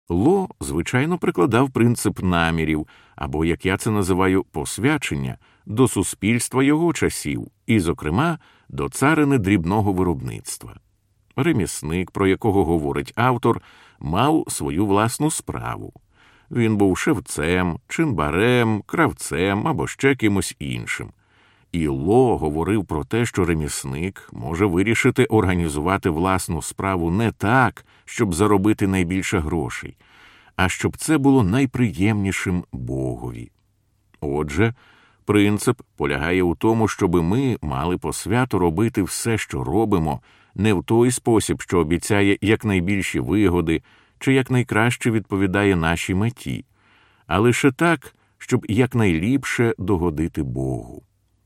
Ло, звичайно, прикладав принцип намірів, або, як я це називаю, посвячення, до суспільства його часів, і, зокрема, до царини дрібного виробництва. Ремісник, про якого говорить автор, мав свою власну справу. Він був шевцем, чинбарем, кравцем або ще кимось іншим. І Ло говорив про те, що ремісник може вирішити організувати власну справу не так, щоб заробити найбільше грошей, а щоб це було найприємнішим Богові. Отже, принцип полягає у тому, щоби ми мали по святу робити все, що робимо, не в той спосіб, що обіцяє якнайбільші вигоди чи якнайкраще відповідає нашій меті, а лише так, щоб якнайліпше догодити Богу.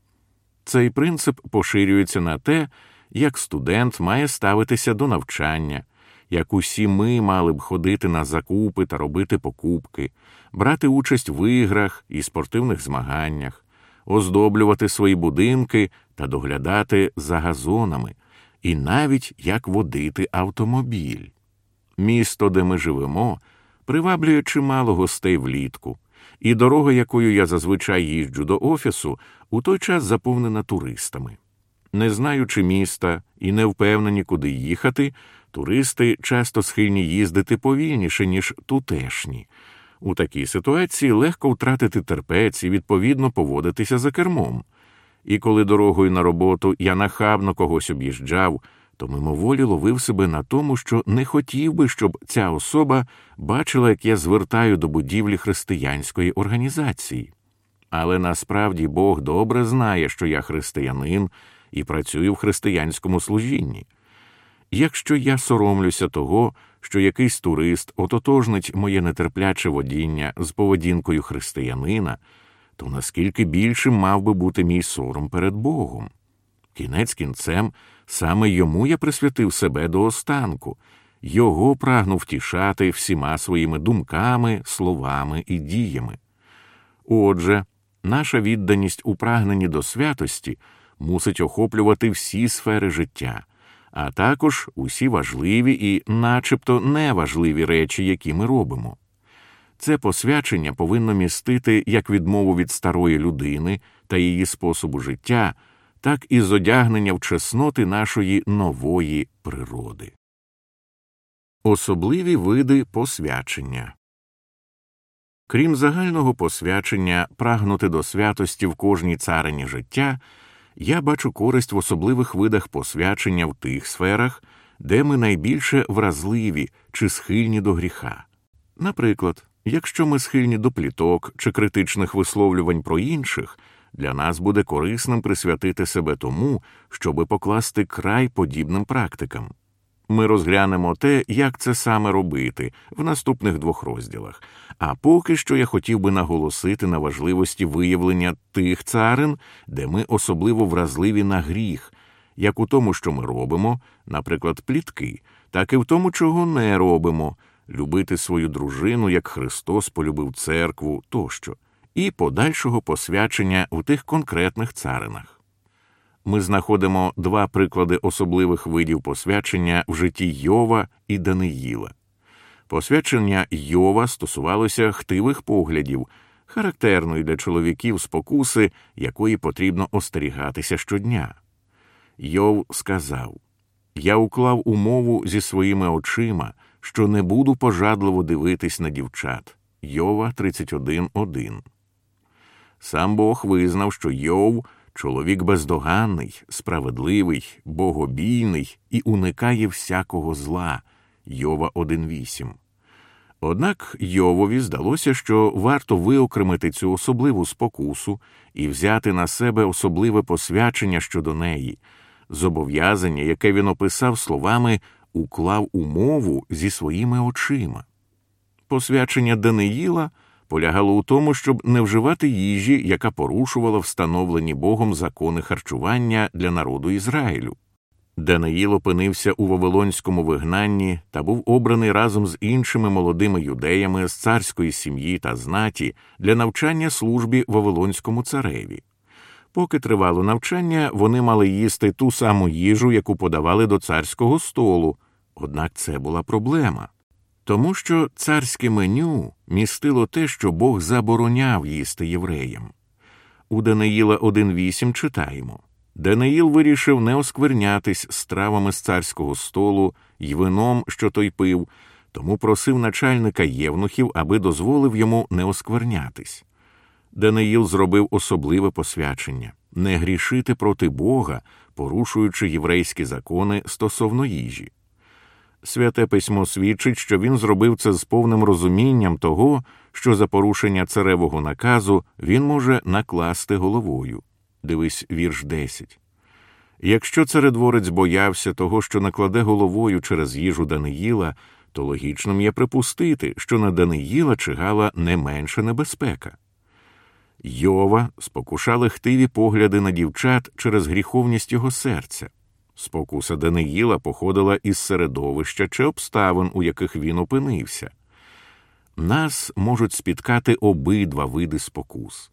Цей принцип поширюється на те, як студент має ставитися до навчання, як усі ми мали б ходити на закупи та робити покупки, брати участь в іграх і спортивних змаганнях, оздоблювати свої будинки та доглядати за газонами, і навіть як водити автомобіль. Місто, де ми живемо, приваблює чимало гостей влітку, і дорога, якою я зазвичай їжджу до офісу, у той час заповнена туристами. Не знаючи міста і не впевнені, куди їхати, туристи часто схильні їздити повільніше, ніж тутешні. У такій ситуації легко втратити терпець і, відповідно, поводитися за кермом. І коли дорогою на роботу я нахабно когось об'їжджав, то мимоволі ловив себе на тому, що не хотів би, щоб ця особа бачила, як я звертаю до будівлі християнської організації. Але насправді Бог добре знає, що я християнин і працюю в християнському служінні. Якщо я соромлюся того, що якийсь турист ототожнить моє нетерпляче водіння з поведінкою християнина, то наскільки більшим мав би бути мій сором перед Богом? Кінець кінцем, саме йому я присвятив себе до останку, його прагнув втішати всіма своїми думками, словами і діями. Отже, наша відданість у прагненні до святості мусить охоплювати всі сфери життя, а також усі важливі і начебто неважливі речі, які ми робимо. Це посвячення повинно містити як відмову від старої людини та її способу життя, так і зодягнення в чесноти нашої нової природи. Особливі види посвячення. Крім загального посвячення прагнути до святості в кожній царині життя, я бачу користь в особливих видах посвячення в тих сферах, де ми найбільше вразливі чи схильні до гріха. Наприклад, якщо ми схильні до пліток чи критичних висловлювань про інших, для нас буде корисним присвятити себе тому, щоби покласти край подібним практикам. Ми розглянемо те, як це саме робити, в наступних 2 розділах. А поки що я хотів би наголосити на важливості виявлення тих царин, де ми особливо вразливі на гріх, як у тому, що ми робимо, наприклад, плітки, так і в тому, чого не робимо, любити свою дружину, як Христос полюбив церкву, тощо, і подальшого посвячення в тих конкретних царинах. Ми знаходимо 2 приклади особливих видів посвячення в житті Йова і Даниїла. Посвячення Йова стосувалося хтивих поглядів, характерної для чоловіків спокуси, якої потрібно остерігатися щодня. Йов сказав: «Я уклав умову зі своїми очима, що не буду пожадливо дивитись на дівчат». Йова 31:1. Сам Бог визнав, що Йов – чоловік бездоганний, справедливий, богобійний і уникає всякого зла. Йова 1:8. Однак Йовові здалося, що варто виокремити цю особливу спокусу і взяти на себе особливе посвячення щодо неї, зобов'язання, яке він описав словами «уклав умову зі своїми очима». Посвячення Даниїла полягало у тому, щоб не вживати їжі, яка порушувала встановлені Богом закони харчування для народу Ізраїлю. Даниїл опинився у вавилонському вигнанні та був обраний разом з іншими молодими юдеями з царської сім'ї та знаті для навчання службі вавилонському цареві. Поки тривало навчання, вони мали їсти ту саму їжу, яку подавали до царського столу, однак це була проблема. Тому що царське меню містило те, що Бог забороняв їсти євреям. У Даниїла 1.8 читаємо: «Даниїл вирішив не осквернятись стравами з царського столу й вином, що той пив, тому просив начальника євнухів, аби дозволив йому не осквернятись. Даниїл зробив особливе посвячення – не грішити проти Бога, порушуючи єврейські закони стосовно їжі. Святе письмо свідчить, що він зробив це з повним розумінням того, що за порушення царевого наказу він може накласти головою. Дивись вірш 10. Якщо царедворець боявся того, що накладе головою через їжу Даниїла, то логічним є припустити, що на Даниїла чигала не менша небезпека. Йова спокушали хтиві погляди на дівчат через гріховність його серця. Спокуса Даниїла походила із середовища чи обставин, у яких він опинився. Нас можуть спіткати обидва види спокус.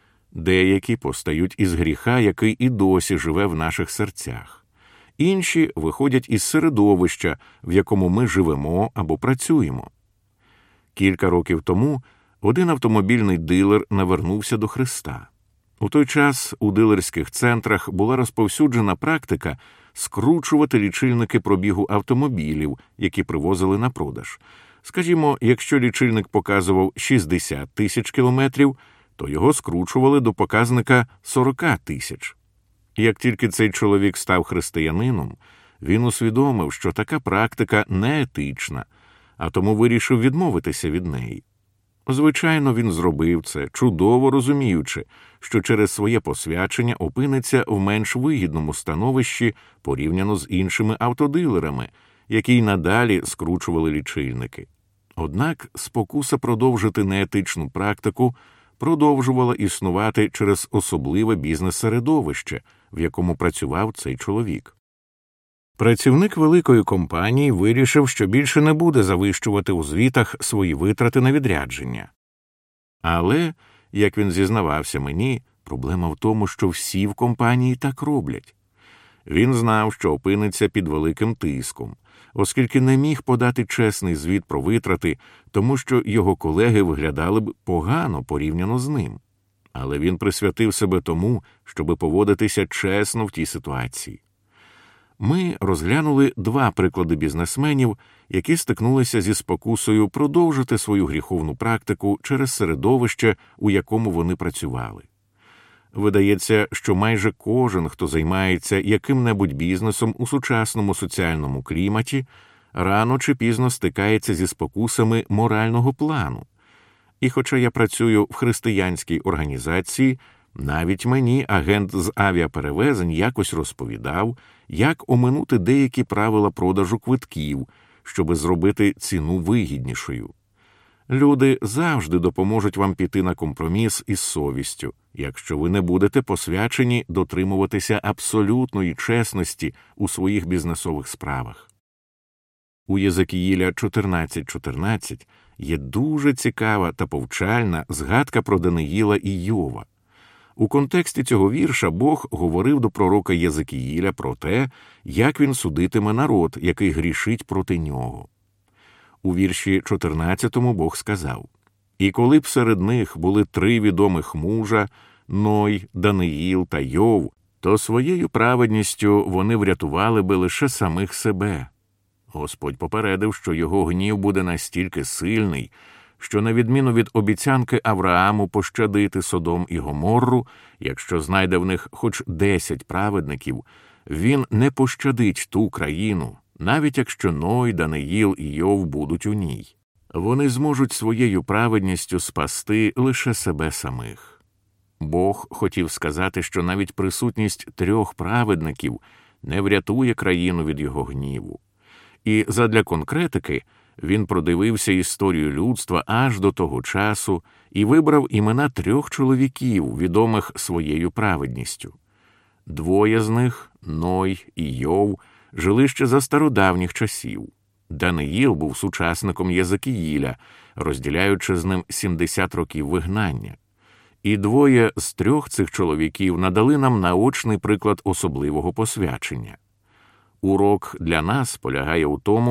Деякі постають із гріха, який і досі живе в наших серцях. Інші виходять із середовища, в якому ми живемо або працюємо. Кілька років тому один автомобільний дилер навернувся до Христа. У той час у дилерських центрах була розповсюджена практика скручувати лічильники пробігу автомобілів, які привозили на продаж. Скажімо, якщо лічильник показував 60 тисяч кілометрів, то його скручували до показника 40 тисяч. Як тільки цей чоловік став християнином, він усвідомив, що така практика неетична, а тому вирішив відмовитися від неї. Звичайно, він зробив це, чудово розуміючи, що через своє посвячення опиниться в менш вигідному становищі порівняно з іншими автодилерами, які й надалі скручували лічильники. Однак спокуса продовжити неетичну практику продовжувала існувати через особливе бізнес-середовище, в якому працював цей чоловік. Працівник великої компанії вирішив, що більше не буде завищувати у звітах свої витрати на відрядження. Але, як він зізнавався мені, проблема в тому, що всі в компанії так роблять. Він знав, що опиниться під великим тиском, оскільки не міг подати чесний звіт про витрати, тому що його колеги виглядали б погано порівняно з ним. Але він присвятив себе тому, щоби поводитися чесно в тій ситуації. Ми розглянули два приклади бізнесменів, які стикнулися зі спокусою продовжити свою гріховну практику через середовище, у якому вони працювали. Видається, що майже кожен, хто займається яким-небудь бізнесом у сучасному соціальному кліматі, рано чи пізно стикається зі спокусами морального плану. І хоча я працюю в християнській організації, навіть мені агент з авіаперевезень якось розповідав, як оминути деякі правила продажу квитків, щоби зробити ціну вигіднішою. Люди завжди допоможуть вам піти на компроміс із совістю, якщо ви не будете посвячені дотримуватися абсолютної чесності у своїх бізнесових справах. У Єзекіїля 14.14 є дуже цікава та повчальна згадка про Даниїла і Йова. У контексті цього вірша Бог говорив до пророка Єзекіїля про те, як він судитиме народ, який грішить проти нього. У вірші 14 Бог сказав: «І коли б серед них були 3 відомих мужа – Ной, Даниїл та Йов, то своєю праведністю вони врятували би лише самих себе». Господь попередив, що його гнів буде настільки сильний, що на відміну від обіцянки Аврааму пощадити Содом і Гоморру, якщо знайде в них хоч 10 праведників, він не пощадить ту країну, навіть якщо Ной, Даниїл і Йов будуть у ній. Вони зможуть своєю праведністю спасти лише себе самих. Бог хотів сказати, що навіть присутність 3 праведників не врятує країну від його гніву. І задля конкретики він продивився історію людства аж до того часу і вибрав імена 3 чоловіків, відомих своєю праведністю. 2 з них, Ной і Йов, жили ще за стародавніх часів. Даниїл був сучасником Єзекіїля, розділяючи з ним 70 років вигнання. І 2 з 3 цих чоловіків надали нам наочний приклад особливого посвячення. Урок для нас полягає у тому,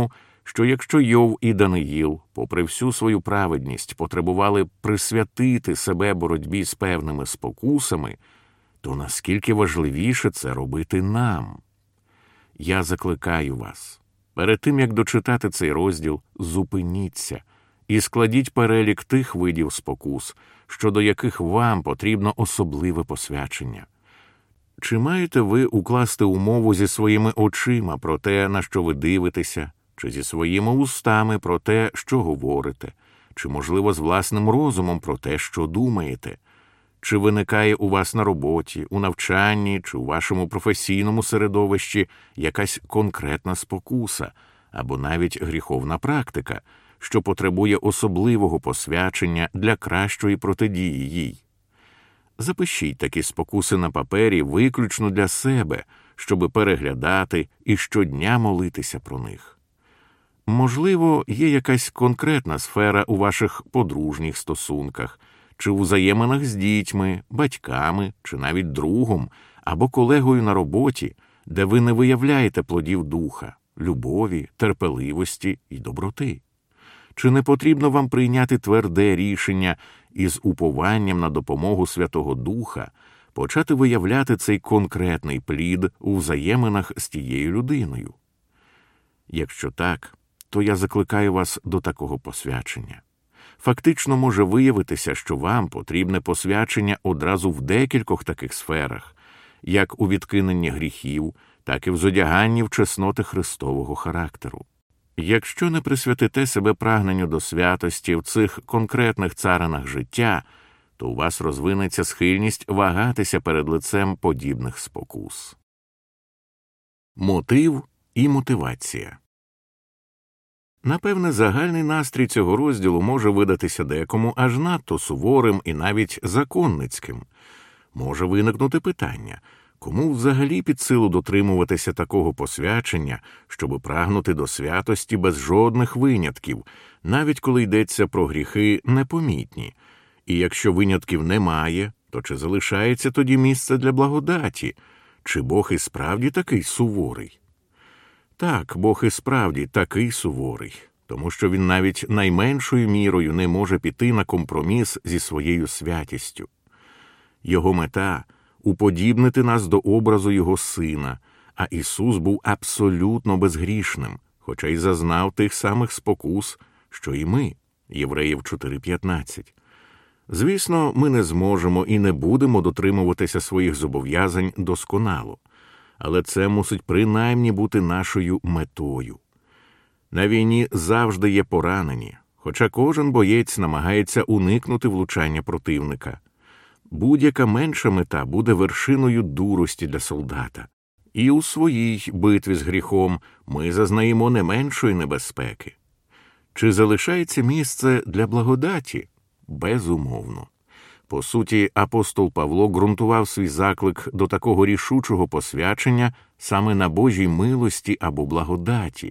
що якщо Йов і Даниїл, попри всю свою праведність, потребували присвятити себе боротьбі з певними спокусами, то наскільки важливіше це робити нам? Я закликаю вас, перед тим, як дочитати цей розділ, зупиніться і складіть перелік тих видів спокус, щодо яких вам потрібно особливе посвячення. Чи маєте ви укласти умову зі своїми очима про те, на що ви дивитеся, чи зі своїми устами про те, що говорите, чи, можливо, з власним розумом про те, що думаєте? Чи виникає у вас на роботі, у навчанні, чи у вашому професійному середовищі якась конкретна спокуса, або навіть гріховна практика, що потребує особливого посвячення для кращої протидії їй? Запишіть такі спокуси на папері виключно для себе, щоби переглядати і щодня молитися про них. Можливо, є якась конкретна сфера у ваших подружніх стосунках, чи у взаєминах з дітьми, батьками, чи навіть другом або колегою на роботі, де ви не виявляєте плодів духа, любові, терпеливості і доброти. Чи не потрібно вам прийняти тверде рішення і з упованням на допомогу Святого Духа почати виявляти цей конкретний плід у взаєминах з тією людиною? Якщо так, то я закликаю вас до такого посвячення. Фактично може виявитися, що вам потрібне посвячення одразу в декількох таких сферах, як у відкиненні гріхів, так і в зодяганні в чесноти Христового характеру. Якщо не присвятите себе прагненню до святості в цих конкретних царинах життя, то у вас розвинеться схильність вагатися перед лицем подібних спокус. Мотив і мотивація. Напевне, загальний настрій цього розділу може видатися декому аж надто суворим і навіть законницьким. Може виникнути питання, кому взагалі під силу дотримуватися такого посвячення, щоби прагнути до святості без жодних винятків, навіть коли йдеться про гріхи непомітні. І якщо винятків немає, то чи залишається тоді місце для благодаті? Чи Бог і справді такий суворий? Так, Бог і справді такий суворий, тому що він навіть найменшою мірою не може піти на компроміс зі своєю святістю. Його мета – уподібнити нас до образу Його Сина, а Ісус був абсолютно безгрішним, хоча й зазнав тих самих спокус, що і ми, Євреїв 4:15. Звісно, ми не зможемо і не будемо дотримуватися своїх зобов'язань досконало, але це мусить принаймні бути нашою метою. На війні завжди є поранені, хоча кожен боєць намагається уникнути влучання противника. Будь-яка менша мета буде вершиною дурості для солдата. І у своїй битві з гріхом ми зазнаємо не меншої небезпеки. Чи залишається місце для благодаті? Безумовно. По суті, апостол Павло ґрунтував свій заклик до такого рішучого посвячення саме на Божій милості або благодаті.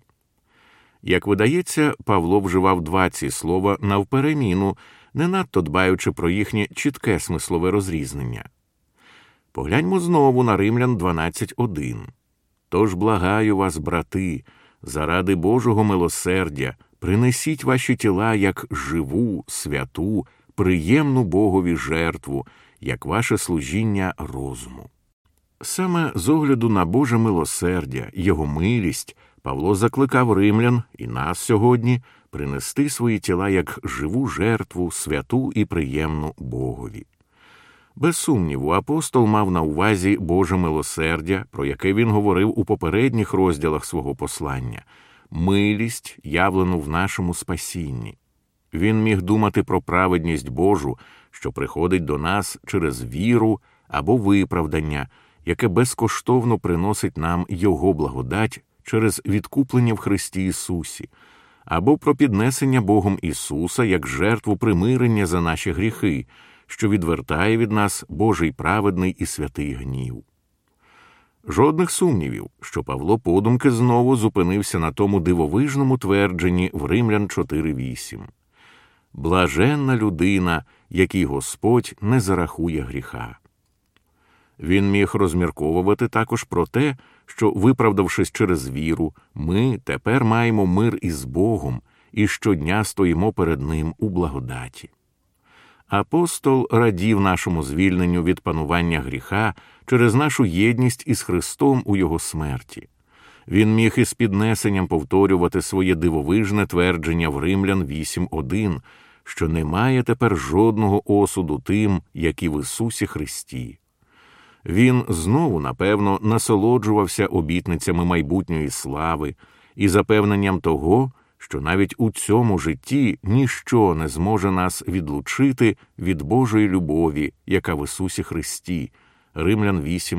Як видається, Павло вживав два ці слова навпереміну, не надто дбаючи про їхнє чітке смислове розрізнення. Погляньмо знову на Римлян 12:1. «Тож благаю вас, брати, заради Божого милосердя, принесіть ваші тіла як живу, святу, приємну Богові жертву, як ваше служіння розуму». Саме з огляду на Боже милосердя, Його милість, Павло закликав римлян і нас сьогодні принести свої тіла як живу жертву, святу і приємну Богові. Без сумніву, апостол мав на увазі Боже милосердя, про яке він говорив у попередніх розділах свого послання, милість, явлену в нашому спасінні. Він міг думати про праведність Божу, що приходить до нас через віру або виправдання, яке безкоштовно приносить нам Його благодать через відкуплення в Христі Ісусі, або про піднесення Богом Ісуса як жертву примирення за наші гріхи, що відвертає від нас Божий праведний і святий гнів. Жодних сумнівів, що Павло подумки знову зупинився на тому дивовижному твердженні в Римлян 4:8. «Блаженна людина, якій Господь не зарахує гріха». Він міг розмірковувати також про те, що, виправдавшись через віру, ми тепер маємо мир із Богом і щодня стоїмо перед Ним у благодаті. Апостол радів нашому звільненню від панування гріха через нашу єдність із Христом у Його смерті. Він міг із піднесенням повторювати своє дивовижне твердження в Римлян 8:1, що немає тепер жодного осуду тим, які в Ісусі Христі. Він знову, напевно, насолоджувався обітницями майбутньої слави і запевненням того, що навіть у цьому житті ніщо не зможе нас відлучити від Божої любові, яка в Ісусі Христі. Римлян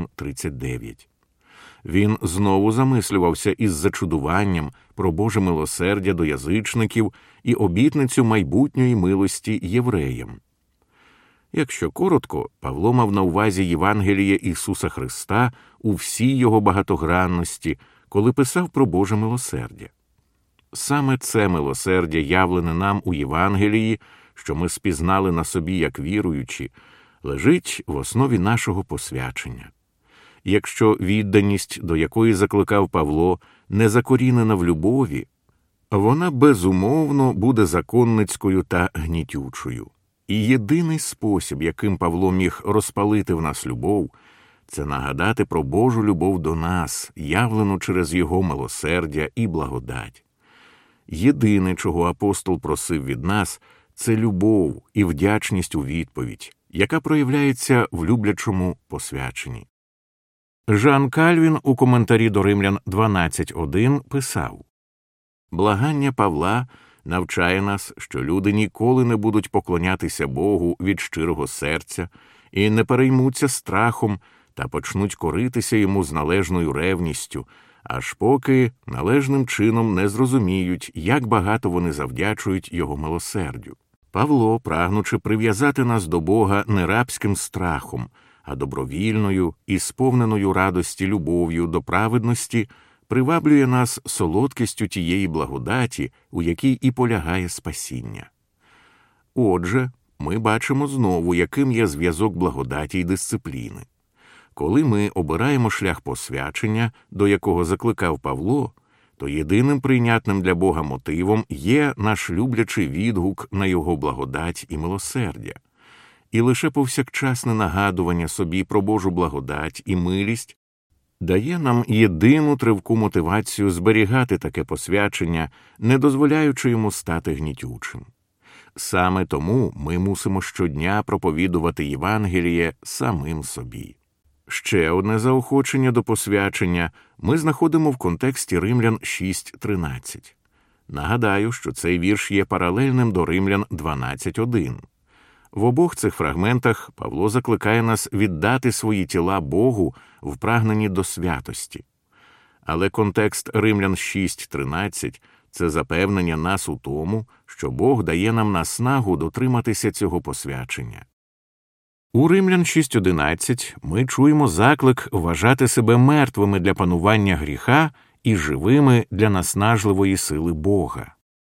8:39. Він знову замислювався із зачудуванням про Боже милосердя до язичників і обітницю майбутньої милості євреям. Якщо коротко, Павло мав на увазі Євангеліє Ісуса Христа у всій його багатогранності, коли писав про Боже милосердя. Саме це милосердя, явлене нам у Євангелії, що ми спізнали на собі як віруючі, лежить в основі нашого посвячення. Якщо відданість, до якої закликав Павло, не закорінена в любові, вона безумовно буде законницькою та гнітючою. І єдиний спосіб, яким Павло міг розпалити в нас любов, це нагадати про Божу любов до нас, явлену через Його милосердя і благодать. Єдине, чого апостол просив від нас, це любов і вдячність у відповідь, яка проявляється в люблячому посвяченні. Жан Кальвін у коментарі до Римлян 12:1 писав: «Благання Павла навчає нас, що люди ніколи не будуть поклонятися Богу від щирого серця і не переймуться страхом та почнуть коритися Йому з належною ревністю, аж поки належним чином не зрозуміють, як багато вони завдячують Його милосердю». Павло, прагнучи прив'язати нас до Бога не рабським страхом, а добровільною і сповненою радості любов'ю до праведності, приваблює нас солодкістю тієї благодаті, у якій і полягає спасіння. Отже, ми бачимо знову, яким є зв'язок благодаті й дисципліни. Коли ми обираємо шлях посвячення, до якого закликав Павло, то єдиним прийнятним для Бога мотивом є наш люблячий відгук на Його благодать і милосердя. І лише повсякчасне нагадування собі про Божу благодать і милість дає нам єдину тривку мотивацію зберігати таке посвячення, не дозволяючи йому стати гнітючим. Саме тому ми мусимо щодня проповідувати Євангеліє самим собі. Ще одне заохочення до посвячення ми знаходимо в контексті Римлян 6:13. Нагадаю, що цей вірш є паралельним до Римлян 12:1. В обох цих фрагментах Павло закликає нас віддати свої тіла Богу в прагненні до святості. Але контекст Римлян 6:13 – це запевнення нас у тому, що Бог дає нам наснагу дотриматися цього посвячення. У Римлян 6:11 ми чуємо заклик вважати себе мертвими для панування гріха і живими для наснажливої сили Бога.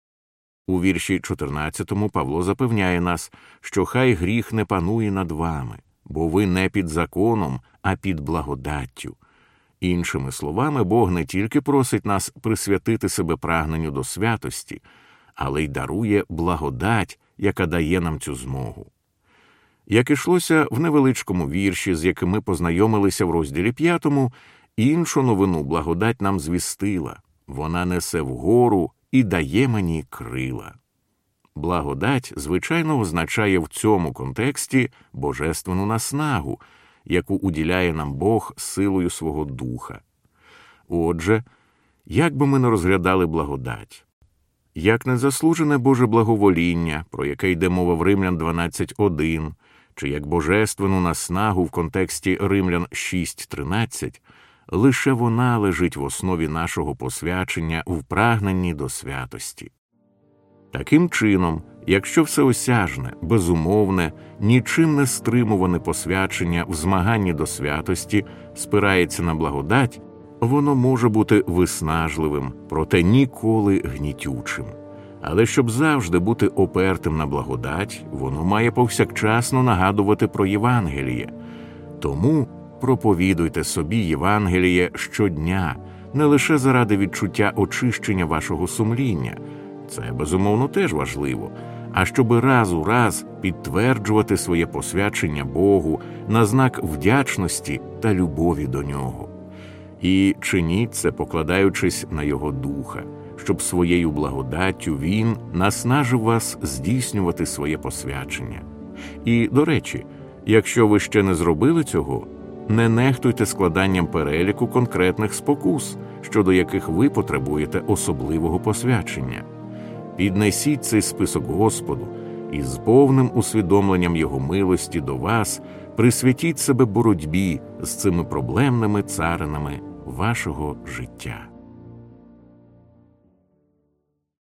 У вірші 14 Павло запевняє нас, що хай гріх не панує над вами, бо ви не під законом, а під благодаттю. Іншими словами, Бог не тільки просить нас присвятити себе прагненню до святості, але й дарує благодать, яка дає нам цю змогу. Як ішлося в невеличкому вірші, з яким ми познайомилися в розділі 5, іншу новину благодать нам звістила. Вона несе вгору і дає мені крила. Благодать, звичайно, означає в цьому контексті божественну наснагу, яку уділяє нам Бог силою свого Духа. Отже, як би ми не розглядали благодать, як незаслужене Боже благовоління, про яке йде мова в Римлян 12:1, чи як божественну наснагу в контексті Римлян 6:13, лише вона лежить в основі нашого посвячення в прагненні до святості. Таким чином, якщо всеосяжне, безумовне, нічим не стримуване посвячення в змаганні до святості спирається на благодать, воно може бути виснажливим, проте ніколи гнітючим. Але щоб завжди бути опертим на благодать, воно має повсякчасно нагадувати про Євангеліє. Тому, проповідуйте собі Євангеліє щодня, не лише заради відчуття очищення вашого сумління, це, безумовно, теж важливо, а щоби раз у раз підтверджувати своє посвячення Богу на знак вдячності та любові до Нього. І чиніть це, покладаючись на Його Духа, щоб своєю благодаттю Він наснажив вас здійснювати своє посвячення. І, до речі, якщо ви ще не зробили цього, не нехтуйте складанням переліку конкретних спокус, щодо яких ви потребуєте особливого посвячення. Піднесіть цей список Господу і з повним усвідомленням Його милості до вас присвятіть себе боротьбі з цими проблемними царинами вашого життя.